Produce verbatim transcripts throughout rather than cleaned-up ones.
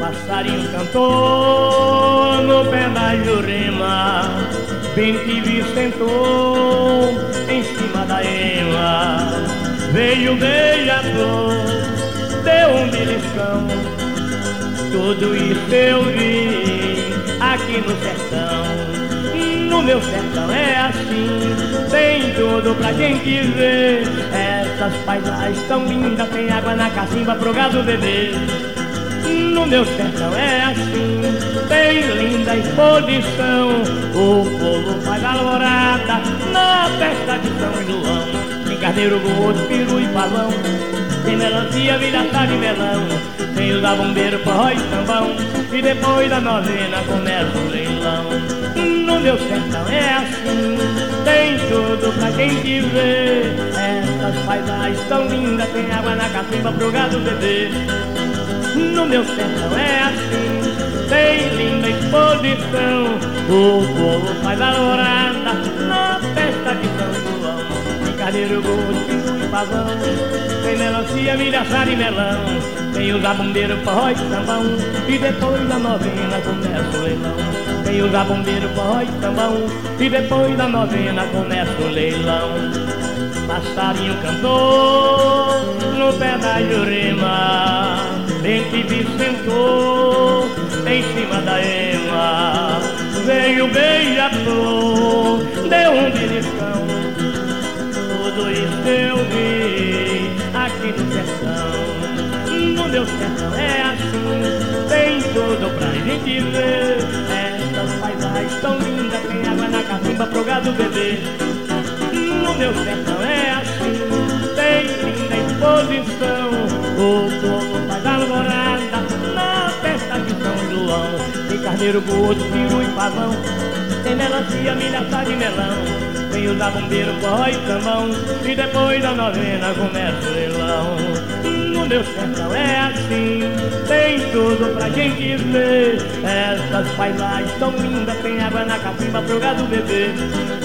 Passarinho cantou no pé da Jurema, bem que vi sentou em cima da ema. Veio beija-flor, deu um beliscão, tudo isso eu vi aqui no sertão. No meu sertão é assim, tem tudo pra gente ver. Essas paisagens tão lindas, tem água na cacimba pro gado beber. No meu sertão é assim, tem linda exposição. O povo faz alvorada na festa de São João. Tem carneiro, gordo, peru e pavão, tem melancia, viraçá de melão, tem os abombeiro, forró e sambão, e depois da novena começa o leilão. No meu sertão é assim, tem tudo pra gente ver. Essas paisagens tão lindas, tem água na cacimba pro gado beber. No meu sertão é assim, tem linda exposição. O povo faz alvorada na festa de São João. Tem carneiro, gordo, peru e pavão, tem melancia, milhaçada e melão, tem os zabumbeiro, forró e sambão, e depois da novena começa o leilão. Tem os zabumbeiro, forró e sambão, e depois da novena começa o leilão. Passarinho cantou no pé da Jurema, bem que vi sentou em cima da ema. Veio beija-flor, deu um beliscão, tudo isso eu vi aqui no sertão. No meu sertão é assim, tem tudo pra gente ver. Essas paisagens tão lindas, tem água na cacimba pro gado beber. No meu sertão é assim, tem linda exposição. O povo faz alvorada na festa de São João. Tem carneiro, gordo, peru e pavão, tem melancia, milhaçada de melão, tem os zabumbeiro, forró e sambão, e depois da novena começa o leilão. No meu sertão é assim, tem tudo pra gente ver. Essas paisagens tão lindas, tem água na cacimba pro gado beber.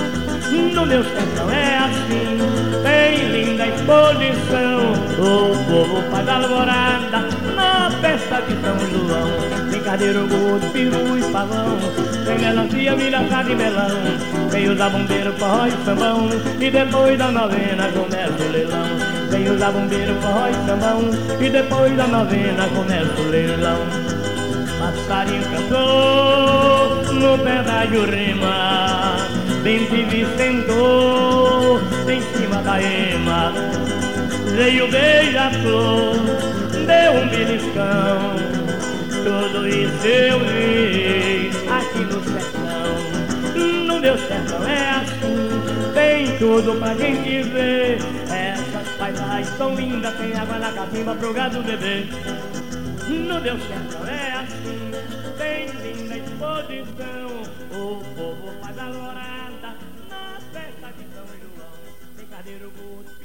No meu sertão é assim, tem linda exposição. O povo faz alvorada na festa de São João. Tem carneiro, gordo, peru e pavão, tem melancia, milhaçada e melão, tem os zabumbeiro, forró e sambão, e depois da novena começa o leilão. Tem os zabumbeiro, forró e sambão, e depois da novena começa o leilão. Passarinho cantou no pé da Jurema, bem que vi sentou em cima da ema. Veio beija-flor, deu um beliscão, tudo isso eu vi aqui no sertão. No meu sertão é assim, tem tudo pra gente ver. Essas paisagens tão lindas, tem água na cacimba pro gado beber. No meu sertão é assim, tem linda exposição. O povo faz alvorada na festa de São João. Tem carneiro, gordo,